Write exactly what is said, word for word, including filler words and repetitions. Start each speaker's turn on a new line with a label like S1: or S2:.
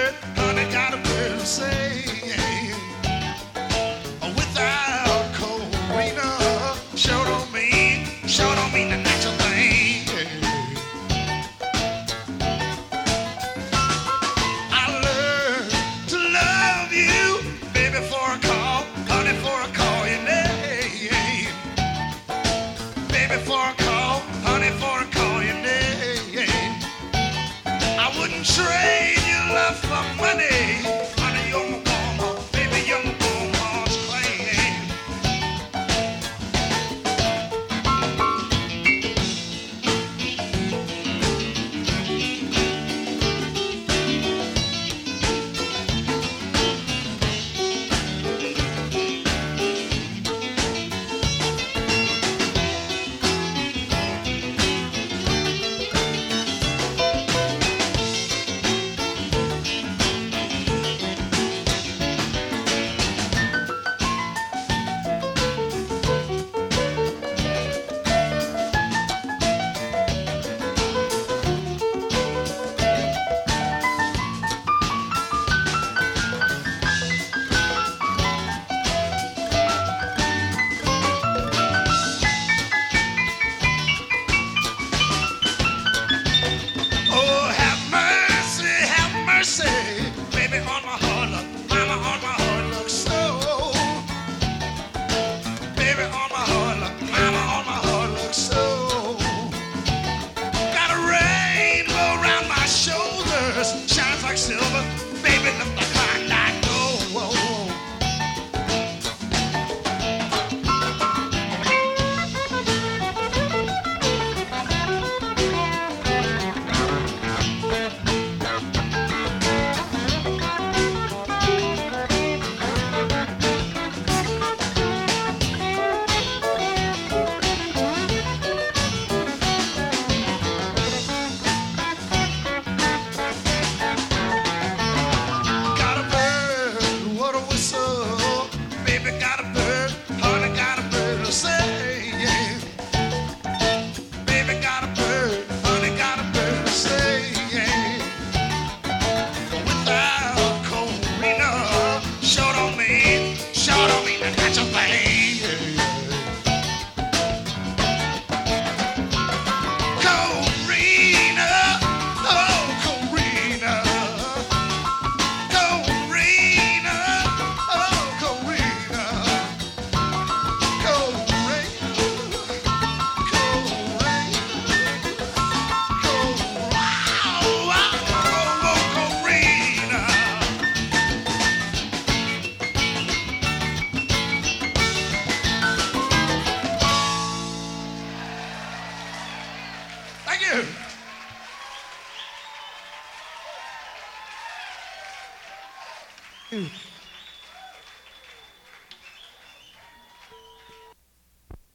S1: bird, honey got a bird to say. Without Corina, sure don't mean, sure don't mean the natural thing. I learned to love you, baby, for a call, honey, for a call your name. Baby, for a call, honey, for a call your name. I wouldn't trade your love for money. Honey, you're my woman, baby, you're my woman's claim. Oh, have mercy, have mercy, baby, on my heart, look, mama, on my heart, look so. Baby, on my heart, look, mama, on my heart, look so. Got a rainbow around my shoulders, shines like silver, baby, look like I like gold. Got a bird, what a whistle. Baby, got a bird, honey, got a bird to say. Baby, got a bird, honey, got a bird to say. Without Corina, sure don't mean, sure don't mean the natural thing. Corina, oh Corina. Corina, oh Corina, Corina, Corina, Thank you.